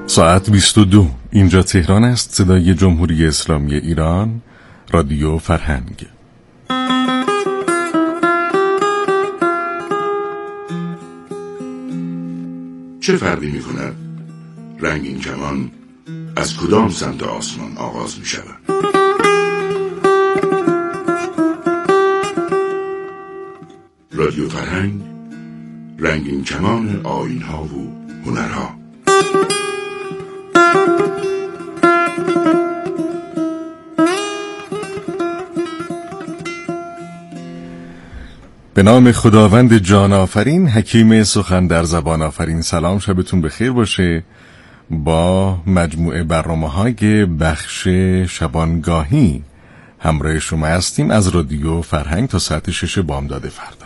ساعت 22 اینجا تهران است. صدای جمهوری اسلامی ایران، رادیو فرهنگ. چه فرقی می کند رنگین کمان از کدام سمت آسمان آغاز می شود؟ رادیو فرهنگ، رنگین کمان آیین‌ها و هنرها. به نام خداوند جان آفرین، حکیم سخن در زبان آفرین. سلام، شبتون بخیر باشه. با مجموعه برنامه‌های بخش شبانگاهی همراه شما هستیم از رادیو فرهنگ تا ساعت 6 بامداد فردا.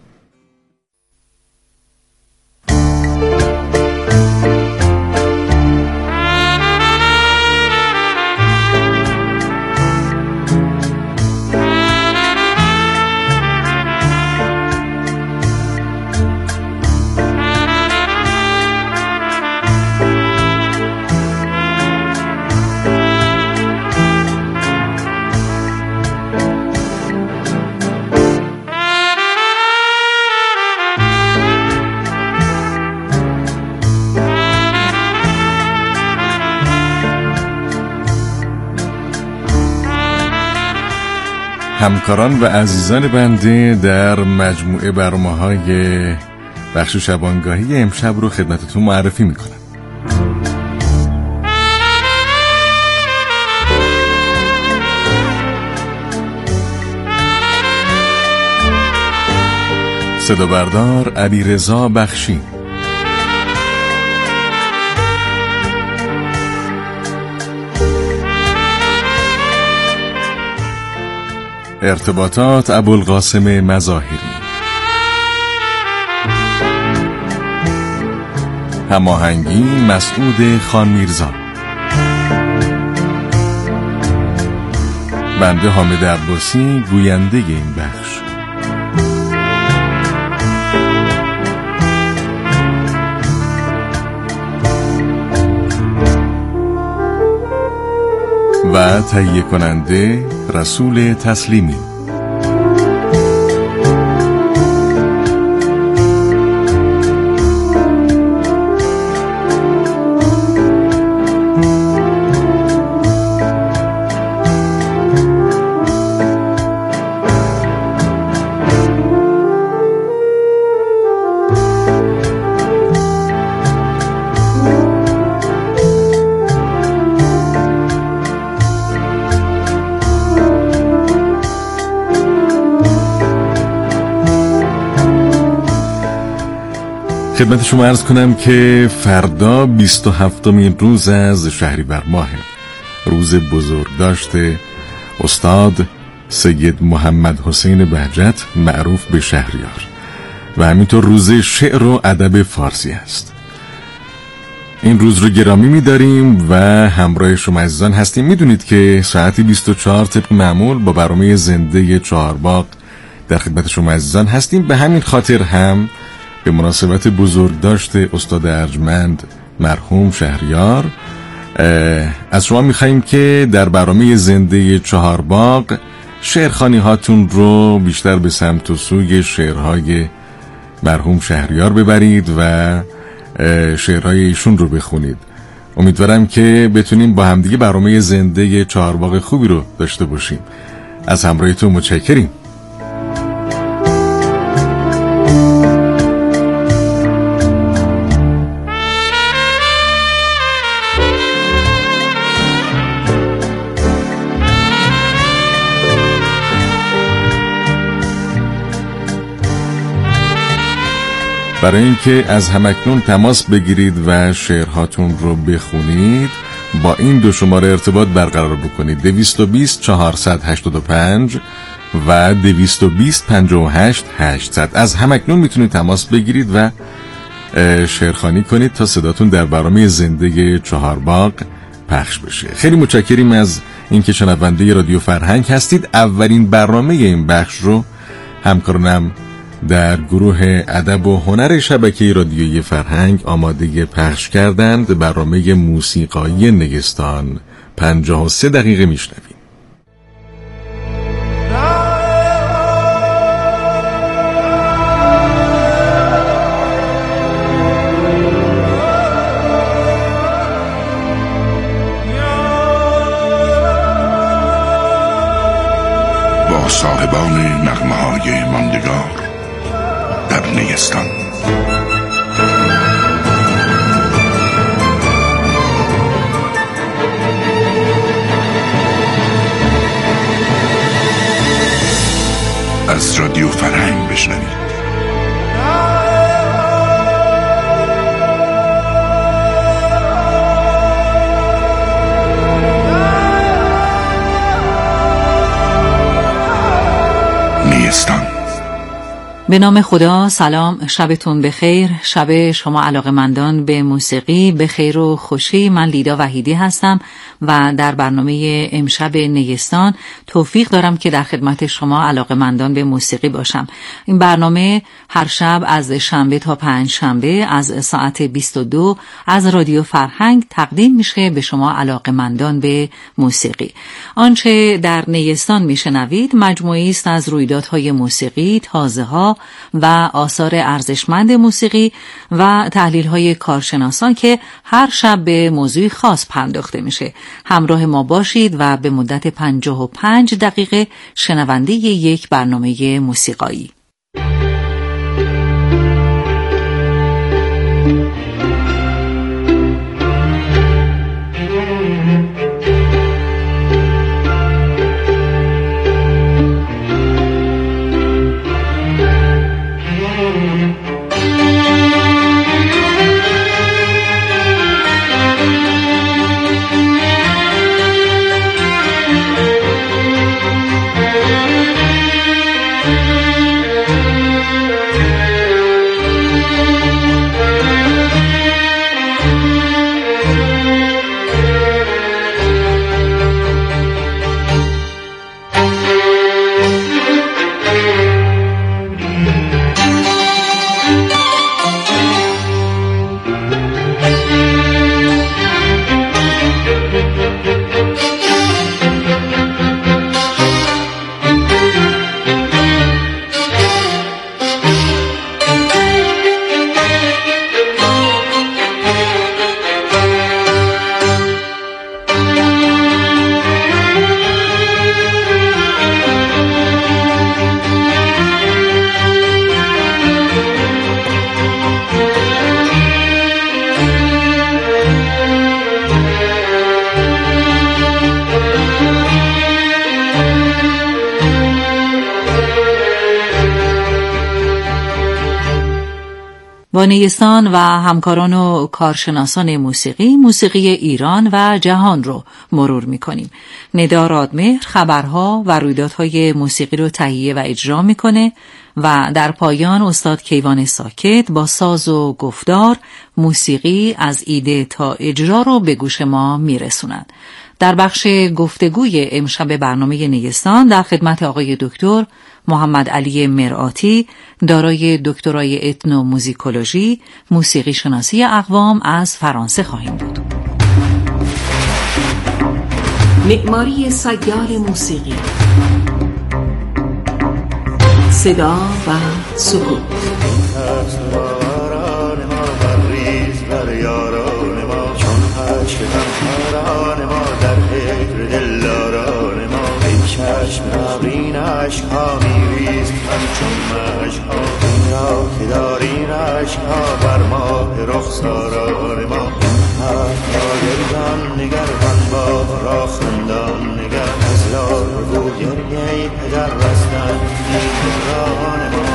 همکاران و عزیزان بنده در مجموعه برنامه‌های بخش شبانگاهی امشب رو خدمتتون معرفی میکنم. صدا بردار علیرضا بخشی، ارتباطات ابوالقاسم مظاهری، هماهنگی مسعود خانمیرزا، بنده حامد عباسی گوینده این بخش. و تهیه کننده رسول تسلیمی. خدمت شما عرض کنم که فردا 27مین روز از شهریور ماه، روز بزرگداشت استاد سید محمد حسین بهجت معروف به شهریار و همینطور روز شعر و ادب فارسی است. این روز رو گرامی می‌داریم و همراه شما عزیزان هستیم. میدونید که ساعت 24 طبق معمول با برنامه زنده چهارباغ در خدمت شما عزیزان هستیم. به همین خاطر هم به مناسبت بزرگداشت استاد ارجمند مرحوم شهریار از شما می‌خوایم که در برنامه زنده چهارباغ شعرخوانی هاتون رو بیشتر به سمت و سوی شعرهای مرحوم شهریار ببرید و شعرهای ایشون رو بخونید. امیدوارم که بتونیم با همدیگه برنامه زنده چهارباغ خوبی رو داشته باشیم. از همراهیتون متشکریم. برای اینکه از همکنون تماس بگیرید و شعرهاتون رو بخونید با این دو شماره ارتباط برقرار بکنید: 220 485 و 220 58 800. از همکنون میتونید تماس بگیرید و شعرخوانی کنید تا صداتون در برنامه زنده چهارباغ پخش بشه. خیلی متشکریم از اینکه شنونده رادیو فرهنگ هستید. اولین برنامه این بخش رو همکارانم در گروه ادب و هنر شبکه رادیویی فرهنگ آماده پخش کردند برنامه موسیقایی نیستان. 53 دقیقه میشنویم. با صاحبان نغمه‌های ماندگار در نیستان. از رادیو فرهنگ بشنوید. نیستان. به نام خدا. سلام، شبتون بخیر. شب شما علاقه‌مندان به موسیقی بخیر و خوشی. من لیدا وحیدی هستم و در برنامه امشب نیستان توفیق دارم که در خدمت شما علاقه‌مندان به موسیقی باشم. این برنامه هر شب از شنبه تا پنجشنبه از ساعت 22 از رادیو فرهنگ تقدیم میشه به شما علاقه‌مندان به موسیقی. آنچه در نیستان میشنوید مجموعی است از رویدادهای موسیقی، تازه‌ها و آثار ارزشمند موسیقی و تحلیل‌های کارشناسان که هر شب به موضوع خاص پرداخته میشه. همراه ما باشید و به مدت 55 دقیقه شنونده یک برنامه موسیقایی. با نیستان و همکاران و کارشناسان موسیقی ایران و جهان رو مرور می‌کنیم. ندا رادمهر خبرها و رویدادهای موسیقی رو تهیه و اجرا می‌کنه و در پایان استاد کیوان ساکت با ساز و گفتار موسیقی از ایده تا اجرا رو به گوش ما میرسونند. در بخش گفتگوی امشب برنامه نیستان در خدمت آقای دکتر محمد علی مرآتی دارای دکترای اتنوموزیکولوژی موسیقی شناسی اقوام از فرانسه خواهیم بود. معماری سیال موسیقی، صدا و سکوت. چشم نبرین عشقها میریز همچون مشکها، این را که دارین عشقها بر ماه رخساران ما. حرفا گردان نگر بنباه را خندان نگر، از لار و گریه پدر رستن دیگران ما.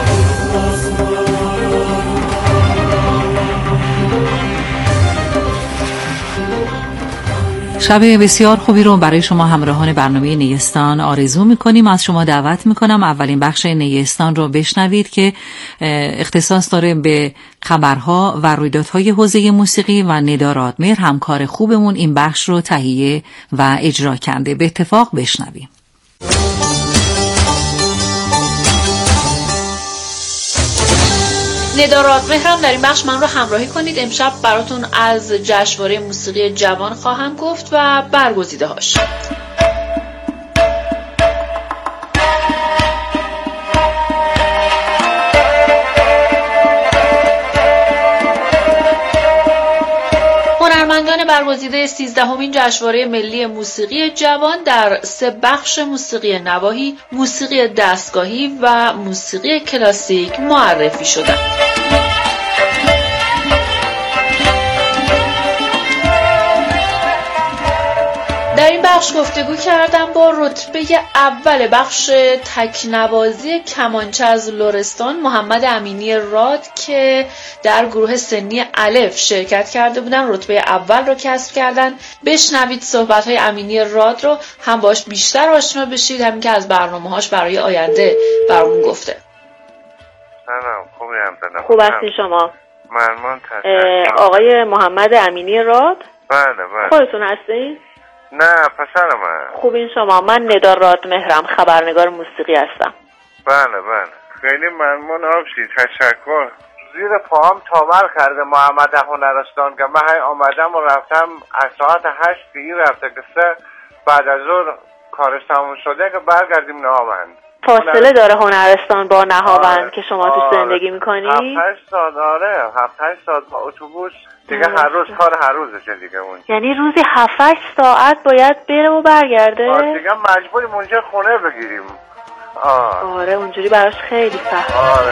شب بسیار خوبی رو برای شما همراهان برنامه نیستان آرزو میکنیم. از شما دعوت میکنم اولین بخش نیستان رو بشنوید که اختصاص داره به خبرها و رویدادهای حوزه موسیقی و ندا رادمهر همکار خوبمون این بخش رو تهیه و اجرا کرده. به اتفاق بشنویم. ندا رادمهرم در این بخش من رو همراهی کنید. امشب براتون از جشنواره موسیقی جوان خواهم گفت و برگزیده هاش. هنرمندان برگزیده 13مین جشنواره ملی موسیقی جوان در 3 بخش موسیقی نواحی، موسیقی دستگاهی و موسیقی کلاسیک معرفی شدند. در این بخش گفتگو کردم با رتبه اول بخش تکنوازی کمانچه از لرستان محمد امینی راد که در گروه سنی الف شرکت کرده بودن، رتبه اول رو کسب کردن. بشنوید صحبت‌های امینی راد رو، هم باش بیشتر آشنا بشید، همین که از برنامه‌هاش برای آینده برامون گفته. سلام، خوب هستین شما؟ ممنون. آقای محمد امینی راد؟ بله. خودتون هستین؟ نه، پسر من. خوبین شما؟ من ندا رادمهرم، خبرنگار موسیقی هستم. بله. خیلی ممنون آبشی، تشکر. زیر پاهم تاور کرده محمد هنرستان که من آمدم و رفتم از ساعت 8 دیگه رفته که 3 بعد از ظهر کارش تموم شده که برگردیم نهاوند. فاصله داره هنرستان با نهاوند که شما توش زندگی میکنی؟ 7-8 ساعت داره، 7-8 ساعت با اتوبوس دیگه. هر روز کار هر روزشه دیگه اونجا. یعنی روزی 7-8 ساعت باید بره و برگرده؟ دیگه مجبوریم اونجا خونه بگیریم. آره اونجوری براش خیلی سخت. آره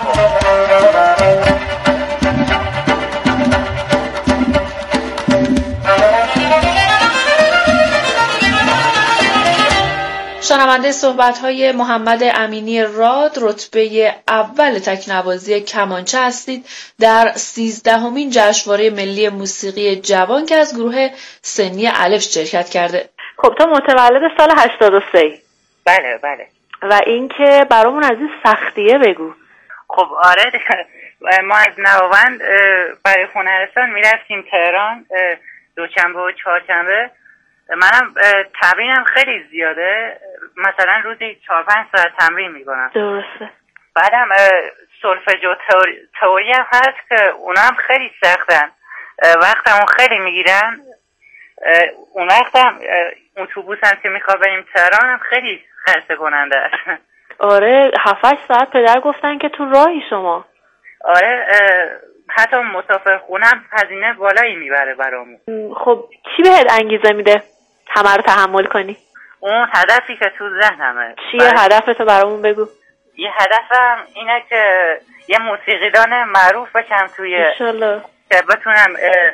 شنونده صحبت‌های محمد امینی راد، رتبه اول تکنوازی کمانچه هستید در 13مین جشنواره ملی موسیقی جوان که از گروه سنی الف شرکت کرده. خب تو متولد سال 83؟ بله. و این که برامون از این سختیه بگو. خب آره، ما از نهاوند برای هنرستان میرفتیم تهران دوشنبه و چهارشنبه. منم تمرینم خیلی زیاده، مثلا روزی 4-5 ساعت تمرین میکنم. درسته. بعدم سولفژ و تئوری هم هست که اونا هم خیلی سختن، وقتمون خیلی میگیرن. اون وقتم اتوبوس هم که میخواد بریم تهران هم خیلی خسته کننده است. آره 7-8 ساعت پدر گفتن که تو راهی شما. آره حتی مسافر خونم هزینه بالایی میبره برامون. خب چی بهت انگیزه میده همه رو تحمل کنی؟ اون هدفی که تو ذهنمه. چیه هدفتو برامون بگو. یه هدفم اینه که یه موسیقیدان معروف بشم توی انشالله، که بتونم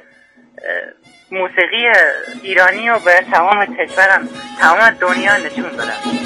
موسیقی ایرانی رو به تمام کشورم، تمام دنیا نشون بدم.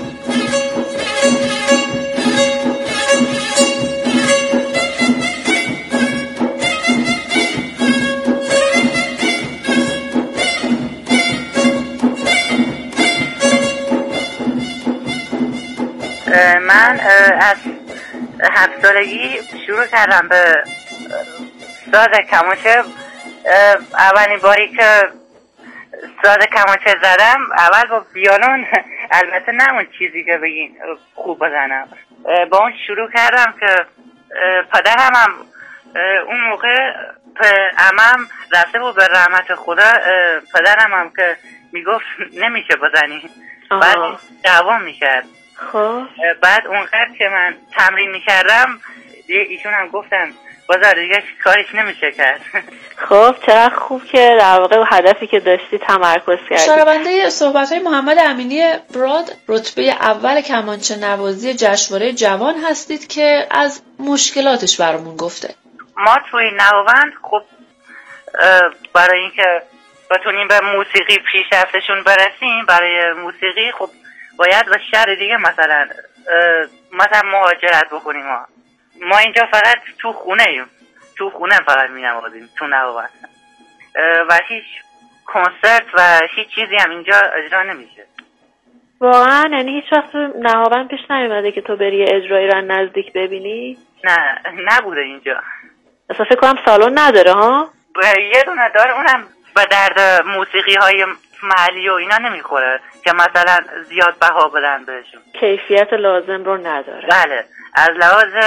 من از 7 سالگی شروع کردم به ساز کمانچه. اولین باری که ساز کمانچه زدم اول با ویولون، البته نه اون چیزی که بگین خوب بزنم، با اون شروع کردم که پدرم هم اون موقع عمم رفته بود به رحمت خدا، پدرم هم که میگفت نمیشه بزنی، بعد دوام میکرد. خب بعد اونقدر که من تمرین میکردم ایشون هم گفتن بازار دیگه کارش نمیشه کرد. خب چرا خوب که در واقع هدفی که داشتی تمرکز کردی. شنونده صحبت‌های محمد امینی براد، رتبه اول کمانچه نوازی جشنواره جوان هستید که از مشکلاتش برامون گفته. ما توی نهاوند خب برای اینکه بتونیم به موسیقی پیشرفتشون برسیم، برای موسیقی خب باید به شهر دیگه مثلا مهاجرت بکنیم. ما اینجا فقط تو خونه فقط می نوازیم تو نهاوند و هیچ کنسرت و هیچ چیزی هم اینجا اجرا نمیشه. واقعا؟ یعنی هیچ وقت نهاوند پیش نیومده که تو بری اجرایی رو نزدیک ببینی؟ نه نبوده اینجا. اصلا فکر کنم سالن نداره ها؟ یه دونه داره، اونم به درد موسیقی های محلی و اینا نمیخوره که مثلا زیاد بها بدن بهشون، کیفیت لازم رو نداره. بله، از لحاظ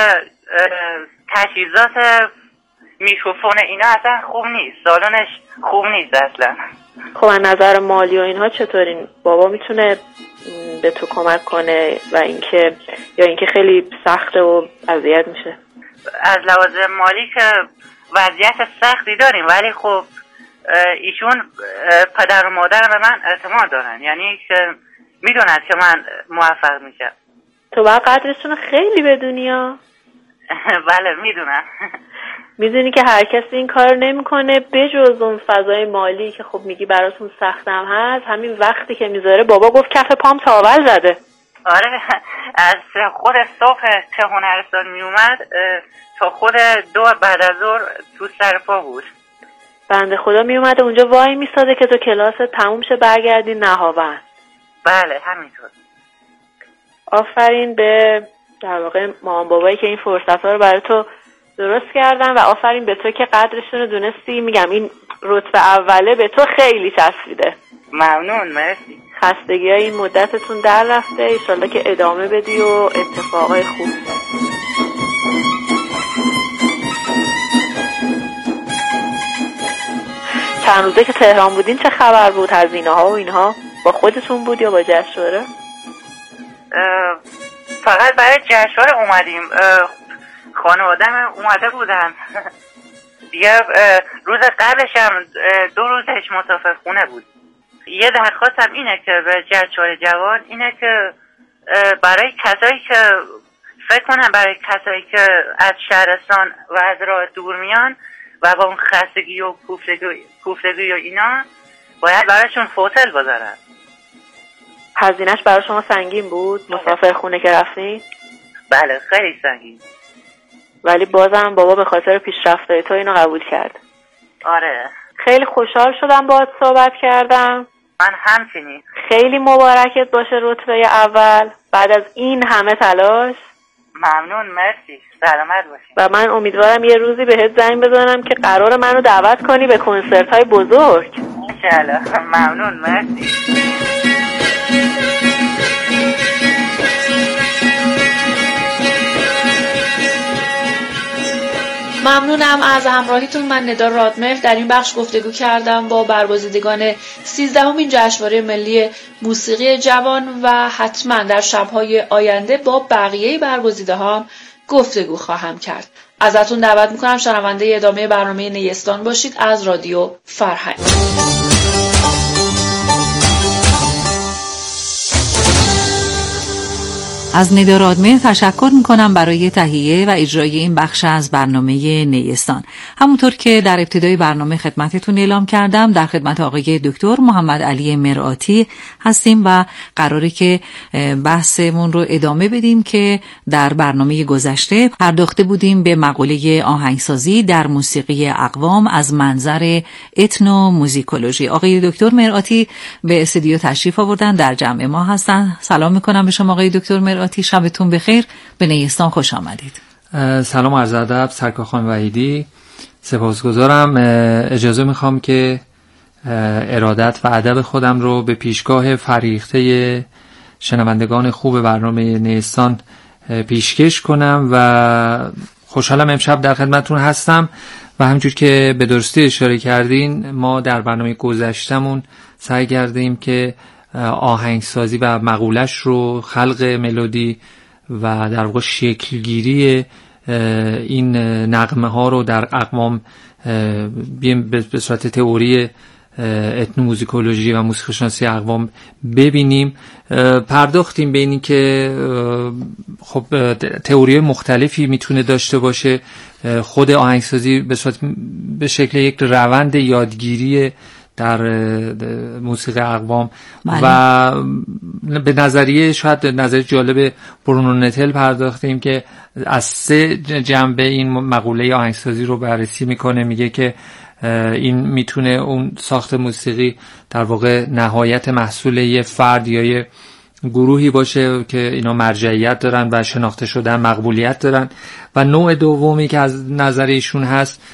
تجهیزات میکروفون اینا اصلا خوب نیست، سالنش خوب نیست اصلا. خب از نظر مالی و اینها چطورین؟ بابا میتونه به تو کمک کنه و اینکه یا اینکه خیلی سخته و اذیت میشه؟ از لحاظ مالی که وضعیت سختی داریم، ولی خب ایشون پدر و مادر به من اعتماد دارن، یعنی که میدونن که من موفق میشم. تو باید قدرشون خیلی بدونی ها. بله میدونم. میدونی که هر کسی این کار نمیکنه بجز اون فضای مالی که خب میگی براتون سختم هست. همین وقتی که میذاره بابا گفت کف پام تاول زده. آره از خود صبح که هنرستان میومد تا خود 2 بعد از ظهر تو سر پا بود. بنده خدا میومده اونجا وای میستاده که تو کلاست تموم شه برگردی نهاوند. بله همینطور. آفرین به در واقع مامان بابایی که این فرصت ها رو برای تو درست کردن و آفرین به تو که قدرشون رو دونستی. میگم این رتبه اوله به تو خیلی چسبیده. ممنون، مرسی. خستگی های این مدتتون در رفته، ایشالله که ادامه بدی و اتفاقای خوب. چند روزه که تهران بودین چه خبر بود؟ هزینه ها و اینها با خودتون بود یا با جشنواره؟ فقط برای جشنواره اومدیم. خانواده‌م اومده بودن دیگه. روز قبلش هم 2 روزش مسافر خونه بود. یه درخواستم اینه که به جشنواره جوان اینه که برای کسایی که فکر کنم برای کسایی که از شهرستان و از راه دور میان و با اون خستگی و کوفتگی و اینا باید برایشون هتل بذارن. هزینه‌اش برای شما سنگین بود مسافر خونه که رفتین؟ بله خیلی سنگین. ولی بازم بابا به خاطر پیشرفت‌های تو اینو قبول کرد. آره. خیلی خوشحال شدم باهات صحبت کردم. من همچنین. خیلی مبارکت باشه رتبه اول بعد از این همه تلاش. ممنون، مرسی. سلامت باشی. و من امیدوارم یه روزی بهت زنگ بزنم که قرار منو دعوت کنی به کنسرت‌های بزرگ. انشالله. ممنون، مرسی. ممنونم از همراهیتون. من ندا رادمهر در این بخش گفتگو کردم با برگزیدگان 13مین جشنواره ملی موسیقی جوان و حتما در شب‌های آینده با بقیه برگزیده‌ها گفتگو خواهم کرد. ازتون دعوت میکنم شنونده ادامه برنامه نیستان باشید از رادیو فرهنگ. از ندا رادمهر تشکر میکنم برای تهیه و اجرای این بخش از برنامه نیستان. همونطور که در ابتدای برنامه خدمتتون اعلام کردم در خدمت آقای دکتر محمد علی مرآتی هستیم و قراره که بحثمون رو ادامه بدیم که در برنامه گذشته پرداخته بودیم به مقوله آهنگسازی در موسیقی اقوام از منظر اتنو موزیکولوژی. آقای دکتر مرآتی به استودیو تشریف آوردن، در جمع ما هستن. سلام میکنم به شما آقای دکتر مرآتی. شبتون بخیر. به نیستان خوش آمدید. سلام عرض ادب سرکار خانم وحیدی، سپاسگزارم. اجازه میخوام که ارادت و ادب خودم رو به پیشگاه فریخته شنوندگان خوب برنامه نیستان پیشکش کنم و خوشحالم امشب در خدمتتون هستم و همونجور که به درستی اشاره کردین ما در برنامه گذشتمون سعی کردیم که آهنگسازی و مقولش رو، خلق ملودی و در واقع شکلگیری این نغمه ها رو در اقوام به صورت تئوری اتنوموزیکولوژی و موسیقی شناسی اقوام ببینیم. پرداختیم به اینی که خب تئوری مختلفی میتونه داشته باشه. خود آهنگسازی به شکل یک روند یادگیری در موسیقی اقوام و به نظریه شاید نظریه جالب برونو نتل پرداختیم که از 3 جنبه این مقوله آهنگسازی رو بررسی میکنه. میگه که این میتونه اون ساخت موسیقی در واقع نهایت محصول یه فرد یا یه گروهی باشه که اینا مرجعیت دارن و شناخته شدن، مقبولیت دارن. و نوع دومی که از نظر ایشون هست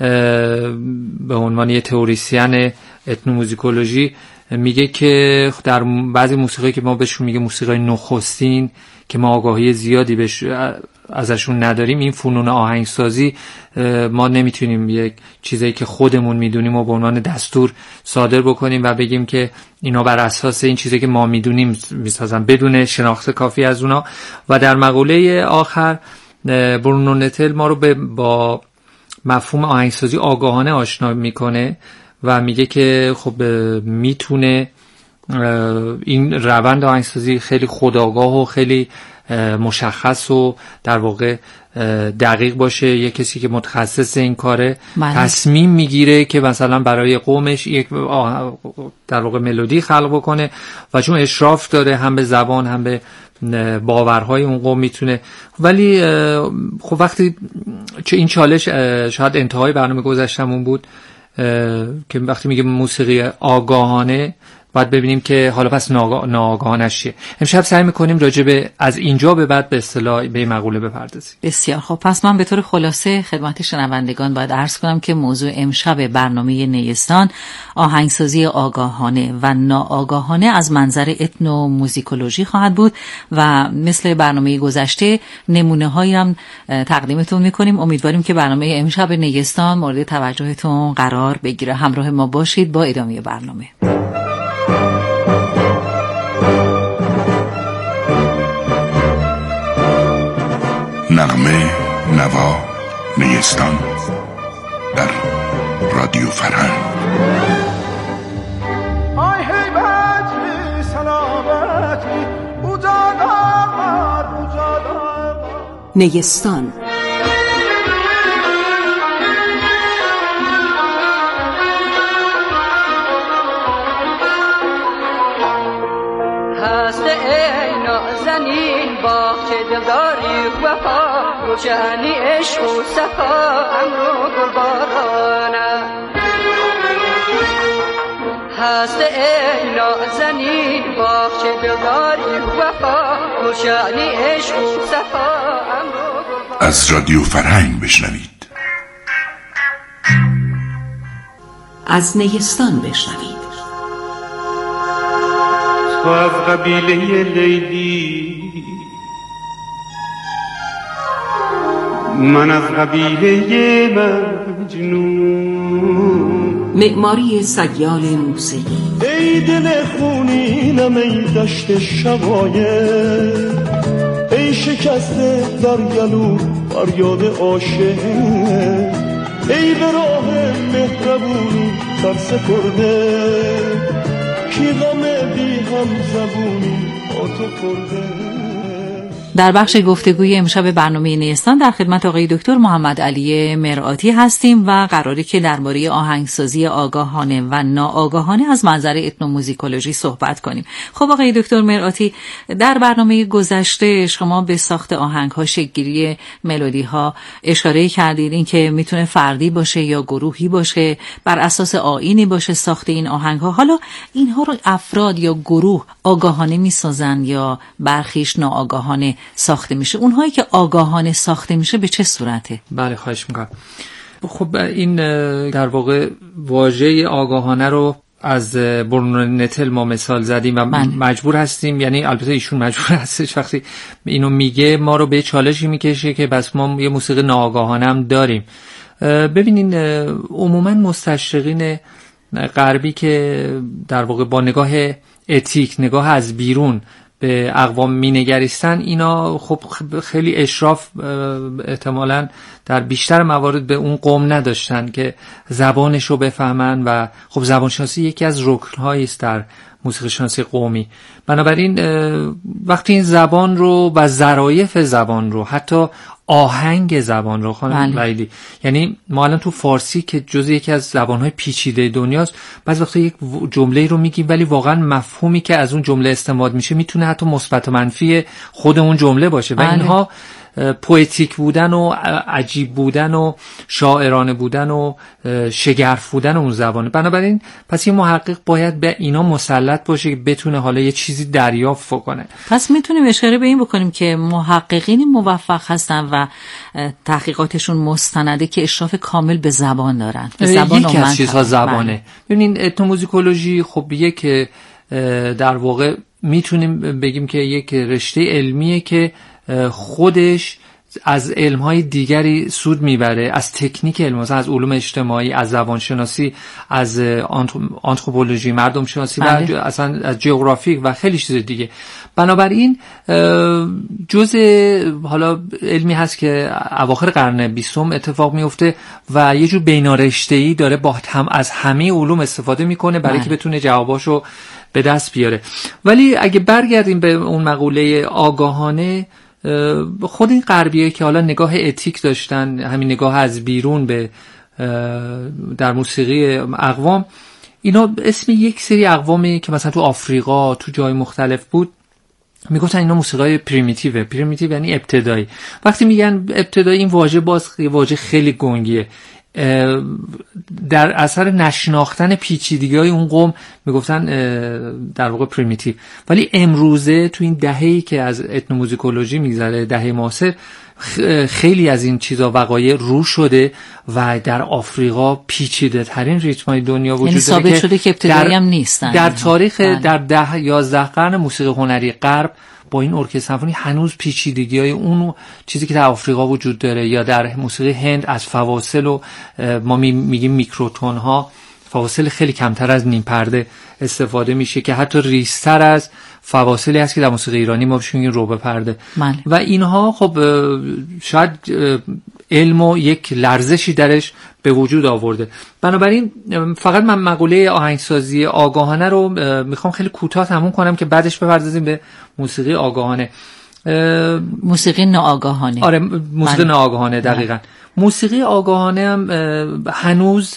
به عنوان یه تئوریسین اتنوموزیکولوژی میگه که در بعضی موسیقی که ما بهشون میگه موسیقی نخستین که ما آگاهی زیادی بهش ازشون نداریم، این فنون آهنگسازی ما نمیتونیم یک چیزایی که خودمون میدونیم و به عنوان دستور صادر بکنیم و بگیم که اینا بر اساس این چیزی که ما میدونیم میسازن بدون شناخت کافی از اونا. و در مقوله آخر برونو نتل ما رو با مفهوم آهنگسازی آگاهانه آشنا میکنه و میگه که خب میتونه این روند آهنگسازی خیلی خودآگاه و خیلی مشخص و در واقع دقیق باشه. یه کسی که متخصص این کاره تصمیم میگیره که مثلا برای قومش یک در واقع ملودی خلق بکنه و چون اشراف داره هم به زبان هم به باورهای اون قوم میتونه. ولی خب وقتی چه این چالش شاید انتهای برنامه گذشتمون بود که وقتی میگه موسیقی آگاهانه باید ببینیم که حالا پس ناآگاهانش چیه. امشب سعی میکنیم راجع از اینجا به بعد به اصطلاح به مقوله بپردازیم. بسیار خب، پس من به طور خلاصه خدمت شنوندگان باید عرض کنم که موضوع امشب برنامه نیستان آهنگسازی آگاهانه و ناآگاهانه از منظر اتنو موزیکولوژی خواهد بود و مثل برنامه گذشته نمونه هایی هم تقدیمتون میکنیم. امیدواریم که برنامه امشب نیستان مورد توجهتون قرار بگیره. همراه ما باشید با ادامه برنامه. نغمه نوا نیستان در رادیو فرهنگ. نیستان هست ای نازنین باغچه دلداری وفا روشنی عشق و صفا امرو گلبارانه هست ای نازنین باغچه دلداری وفا روشنی عشق و صفا امرو گلبارانه. از رادیو فرهنگ بشنوید. از نیستان بشنوید. تو از قبیله لیلی من از قبیله مجنون معماری سیال موسیقی. ای دل خونینم ای دشت شقایق ای شکسته در گلو فریاد عاشق ای به راه مهربونی سر سپرده کی غم بی هم زبونی با تو خورده. در بخش گفتگوی امشب برنامه نیستان در خدمت آقای دکتر محمد علی مرآتی هستیم و قراره که درباره آهنگسازی آگاهانه و ناآگاهانه از منظر اتنوموزیکولوژی صحبت کنیم. خب آقای دکتر مرآتی، در برنامه گذشته شما به ساخت آهنگ‌ها، شکل‌گیری ملودی‌ها اشاره کردید، این که میتونه فردی باشه یا گروهی باشه، بر اساس آیینی باشه ساخت این آهنگ‌ها. حالا اینها رو افراد یا گروه آگاهانه میسازن یا برخیش ناآگاهانه ساخته میشه؟ اونهایی که آگاهانه ساخته میشه به چه صورته؟ بله خواهش میکنم. خب این در واقع واژه آگاهانه رو از برونو نتل ما مثال زدیم و مجبور هستیم، یعنی البته ایشون مجبور هستش وقتی اینو میگه ما رو به چالشی میکشه که بس ما یه موسیقی ناآگاهانه هم داریم. ببینین عموما مستشرقین غربی که در واقع با نگاه اتیک، نگاه از بیرون به اقوام مینگریستن، اینا خب خیلی اشراف احتمالاً در بیشتر موارد به اون قوم نداشتن که زبانش رو بفهمن و خب زبانشناسی یکی از رکن‌هایی است در موسیقی شناسی قومی. بنابراین وقتی این زبان رو و ظرایف زبان رو، حتی آهنگ زبان رو خانم وحیدی، یعنی ما الان تو فارسی که جزء یکی از زبان‌های پیچیده دنیاست، بعضی وقتا یک جمله رو میگیم ولی واقعا مفهومی که از اون جمله استنباط میشه میتونه حتی مثبت و منفی خود اون جمله باشه و اینها پوئتیک بودن و عجیب بودن و شاعرانه بودن و شگرف بودن اون زبانه. بنابراین پس یه محقق باید به اینا مسلط باشه که بتونه حالا یه چیزی دریافت کنه. پس میتونیم اشاره به این بکنیم که محققین موفق هستن و تحقیقاتشون مستنده که اشراف کامل به زبان دارن. به زبان یکی از چیزها زبانه. ببینین اتنوموزیکولوژی خب یک در واقع میتونیم بگیم که یک رشته علمیه که خودش از علم‌های دیگری سود میبره، از تکنیک علم، مثلا از علوم اجتماعی، از زبانشناسی، از آنتروپولوژی، مردم شناسی و اصلا از جغرافی و خیلی چیز دیگه. بنابراین جزء حالا علمی هست که اواخر قرن 20 اتفاق میفته و یه جور بینارشته‌ای داره با هم از همه علوم استفاده میکنه برای که بتونه جواباشو به دست بیاره. ولی اگه برگردیم به اون مقوله آگاهانه، خود این غربیه که حالا نگاه اتیک داشتن، همین نگاه از بیرون به در موسیقی اقوام، اینا اسم یک سری اقوامی که مثلا تو آفریقا تو جای مختلف بود میگفتن اینا موسیقی پریمیتیو یعنی ابتدایی. وقتی میگن ابتدایی، این واژه خیلی گنگیه. در اثر نشناختن پیچیدگی‌های اون قوم میگفتن در واقع پریمیتیو. ولی امروزه تو این دهه‌ای که از اتنوموزیکولوژی میگذره، دهه معاصر، خیلی از این چیزا وقایع رو شده و در آفریقا پیچیده ترین ریتم‌های دنیا وجود داره، ثابت شده که ابتدایی هم نیستن. در تاریخ در 10-11 قرن موسیقی هنری غرب با این ارکستر سمفونی هنوز پیچیدگی‌های اون چیزی که در آفریقا وجود داره یا در موسیقی هند از فواصل و ما میگیم میکروتون ها، فواصل خیلی کمتر از نیم پرده استفاده میشه که حتی ریزتر از فواصلی هست که در موسیقی ایرانی ما بهش میگیم ربع پرده. و اینها خب شاید علم و یک لرزشی درش به وجود آورده. بنابراین فقط من مقوله آهنگسازی آگاهانه رو میخوام خیلی کوتاه تموم کنم که بعدش بپردازیم به موسیقی آگاهانه. موسیقی ناآگاهانه. آره، موسیقی ناآگاهانه دقیقاً. موسیقی آگاهانه هم هنوز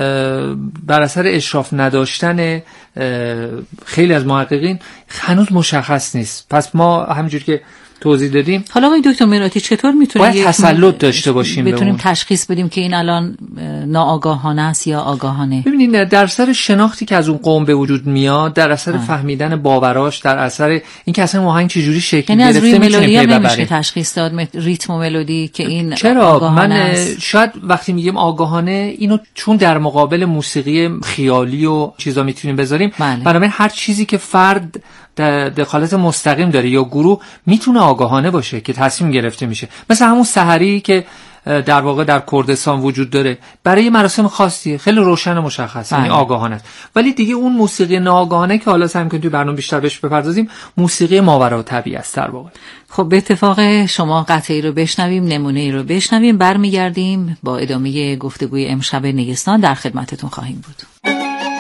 بر اثر اشراف نداشتن خیلی از محققین هنوز مشخص نیست. پس ما همینجوری که توضیح دادیم، حالا آقای دکتر مراتی چطور میتونیم باید تسلط داشته باشیم بتونیم تشخیص بدیم که این الان ناآگاهانه است یا آگاهانه؟ ببینید، در اثر شناختی که از اون قوم به وجود میاد، در اثر فهمیدن باوراش، در اثر اینکه اصلا آهنگ چجوری شکل گرفته، میتونیم پی ببریم. یعنی از روی ملودی تشخیص داد، ریتم و ملودی که این چرا آگاهانه من است. شاید وقتی میگیم آگاهانه اینو چون در مقابل موسیقی خیالی و چیزا میتونیم بذاریم، بنابراین هر چیزی که فرد دخالت مستقیم داره یا گروه میتونه آگاهانه باشه که تصمیم گرفته میشه. مثل همون سحری که در واقع در کردستان وجود داره، برای مراسم خاصی خیلی روشن و مشخص، یعنی آگاهانه است. ولی دیگه اون موسیقی ناآگاهانه که حالا سعی می‌کنیم توی برنامه بیشتر بهش بپردازیم، موسیقی ماورالطبیعی است در واقع. خب به اتفاق شما قطعی رو بشنویم، نمونه‌ای رو بشنویم، برمیگردیم با ادامه گفتگوی امشب نیستان در خدمتتون خواهیم بود.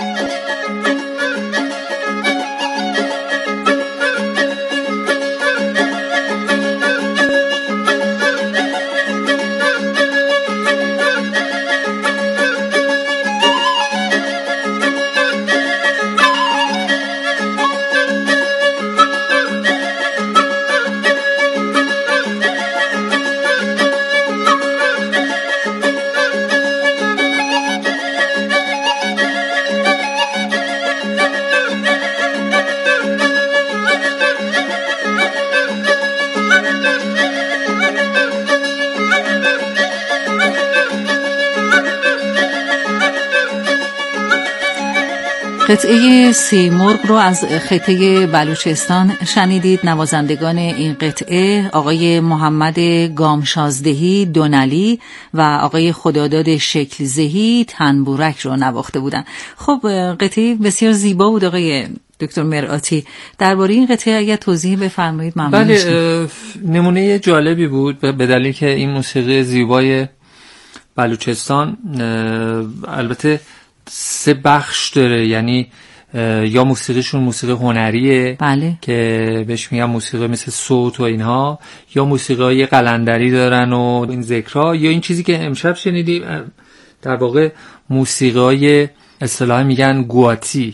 قطعه سیمرغ رو از خطه بلوچستان شنیدید. نوازندگان این قطعه آقای محمد گامشازدهی دونلی و آقای خداداد شکلزهی تنبورک رو نواخته بودن. خب قطعه بسیار زیبا بود. آقای دکتر مرآتی درباره این قطعه اگر توضیح بفرمایید ممنون میشم. بله، نمونه جالبی بود به دلیل که این موسیقی زیبای بلوچستان البته 3 بخش داره، یعنی یا موسیقیشون موسیقی هنریه که بهش میگن موسیقی مثل صوت و اینها، یا موسیقی قلندری دارن و این ذکرها، یا این چیزی که امشب شنیدیم در واقع موسیقی اصطلاحی میگن گواتی.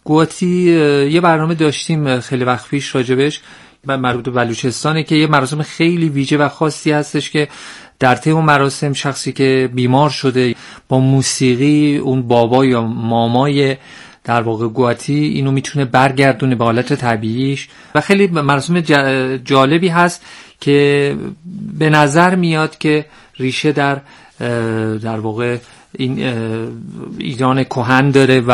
یه برنامه داشتیم خیلی وقت پیش راجبش، مربوط به بلوچستانه که یه مراسم خیلی ویژه و خاصی هستش که در طی اون مراسم شخصی که بیمار شده با موسیقی اون بابا یا مامای در واقع گواتی اینو میتونه برگردونه به حالت طبیعیش و خیلی مراسم جالبی هست که به نظر میاد که ریشه در واقع این ایران کهن داره و